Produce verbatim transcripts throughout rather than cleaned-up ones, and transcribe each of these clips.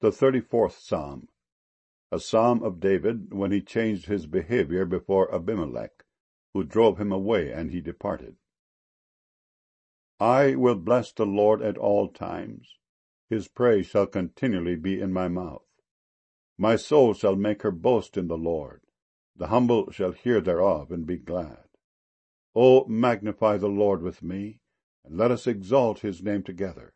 The thirty-fourth Psalm. A psalm of David when he changed his behavior before Abimelech, who drove him away, and he departed. I will bless the Lord at all times. His praise shall continually be in my mouth. My soul shall make her boast in the Lord. The humble shall hear thereof, and be glad. O magnify the Lord with me, and let us exalt his name together.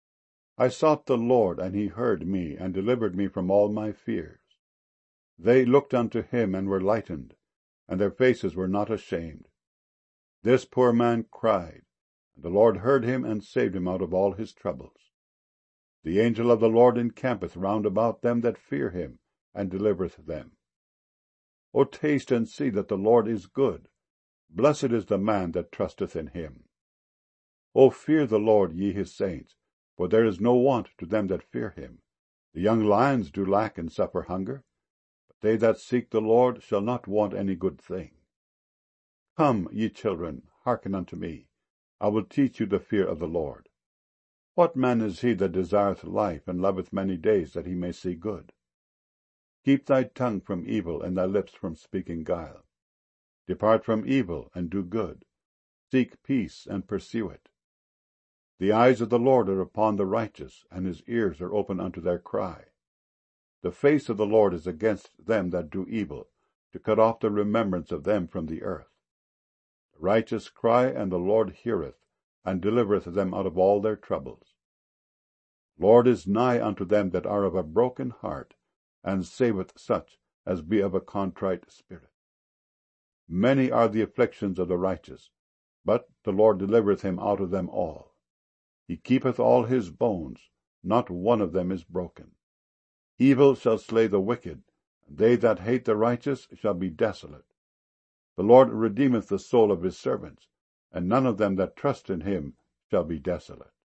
I sought the Lord, and he heard me, and delivered me from all my fears. They looked unto him, and were lightened, and their faces were not ashamed. This poor man cried, and the Lord heard him, and saved him out of all his troubles. The angel of the Lord encampeth round about them that fear him, and delivereth them. O taste and see that the Lord is good. Blessed is the man that trusteth in him. O fear the Lord, ye his saints, for there is no want to them that fear him. The young lions do lack and suffer hunger, but they that seek the Lord shall not want any good thing. Come, ye children, hearken unto me. I will teach you the fear of the Lord. What man is he that desireth life, and loveth many days, that he may see good? Keep thy tongue from evil, and thy lips from speaking guile. Depart from evil, and do good. Seek peace, and pursue it. The eyes of the Lord are upon the righteous, and his ears are open unto their cry. The face of the Lord is against them that do evil, to cut off the remembrance of them from the earth. The righteous cry, and the Lord heareth, and delivereth them out of all their troubles. Lord is nigh unto them that are of a broken heart, and saveth such as be of a contrite spirit. Many are the afflictions of the righteous, but the Lord delivereth him out of them all. He keepeth all his bones, not one of them is broken. Evil shall slay the wicked, and they that hate the righteous shall be desolate. The Lord redeemeth the soul of his servants, and none of them that trust in him shall be desolate.